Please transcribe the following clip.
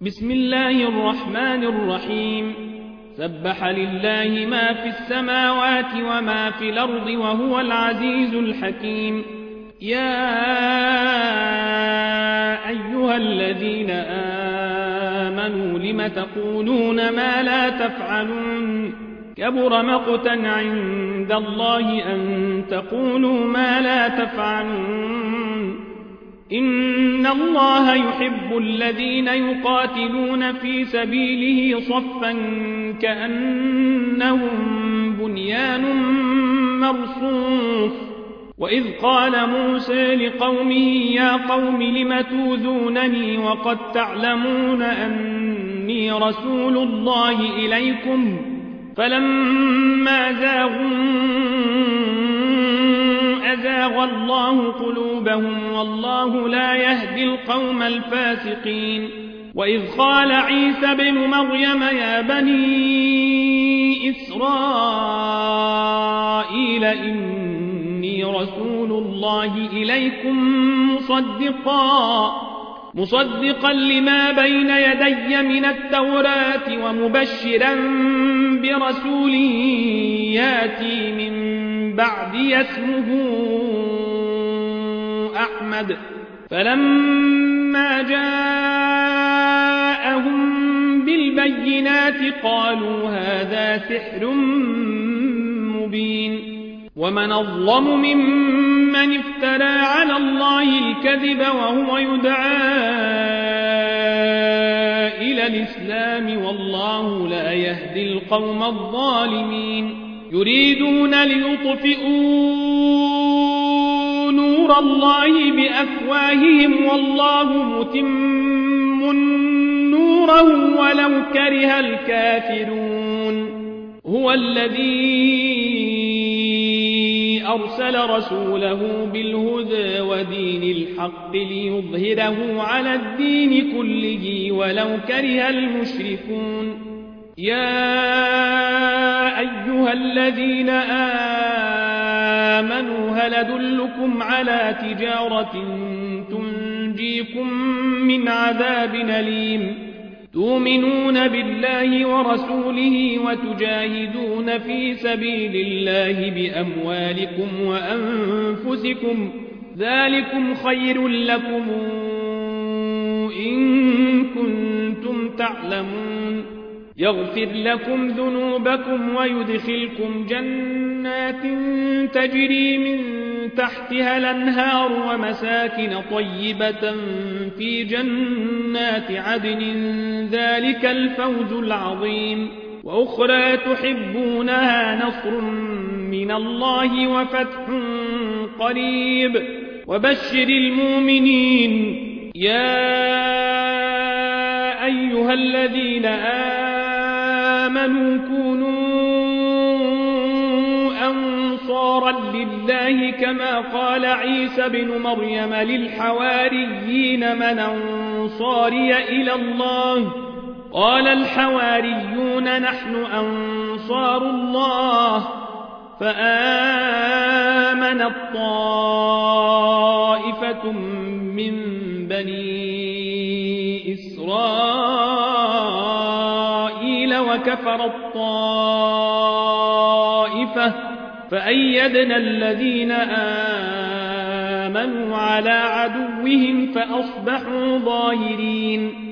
بسم الله الرحمن الرحيم سبح لله ما في السماوات وما في الأرض وهو العزيز الحكيم. يا أيها الذين آمنوا لم تقولون ما لا تفعلون كبر مقتا عند الله أن تقولوا ما لا تفعلون. إن الله يحب الذين يقاتلون في سبيله صفا كأنهم بنيان مرصوص. وإذ قال موسى لقومه يا قوم لم توذونني وقد تعلمون أني رسول الله إليكم فلما أزاغ الله قلوبهم والله لا يهدي القوم الفاسقين. وإذ قال عيسى بن مريم يا بني إسرائيل إني رسول الله إليكم مصدقا لما بين يدي من التوراة ومبشرا برسول ياتي من بعدي اسمه أحمد. فلما جاءهم بالبينات قالوا هذا سحر مبين. ومن أظلم ممن افترى على الله الكذب وهو يدعى إلى الإسلام والله لا يهدي القوم الظالمين. يريدون ليطفئوا نور الله بأفواههم والله متم نوره ولو كره الكافرون. هو الذي أرسل رسوله بالهدى ودين الحق ليظهره على الدين كله ولو كره المشركون. يا أيها الذين آمنوا هل أدلكم على تجارة تنجيكم من عذاب أليم تؤمنون بالله ورسوله وتجاهدون في سبيل الله بأموالكم وأنفسكم ذلكم خير لكم إن كنتم تعلمون. يغفر لكم ذنوبكم ويدخلكم جنات تجري من تحتها الأنهار ومساكن طيبة في جنات عدن ذلك الفوز العظيم. وأخرى تحبونها نصر من الله وفتح قريب وبشر المؤمنين. يا أيها الذين آمنوا كونوا أنصارا لله كما قال عيسى بن مريم للحواريين من أنصاري إلى الله قال الحواريون نحن أنصار الله. فآمنت طائفة من بني إسرائيل وكفرت طائفة فأيدنا الذين آمنوا على عدوهم فأصبحوا ظاهرين.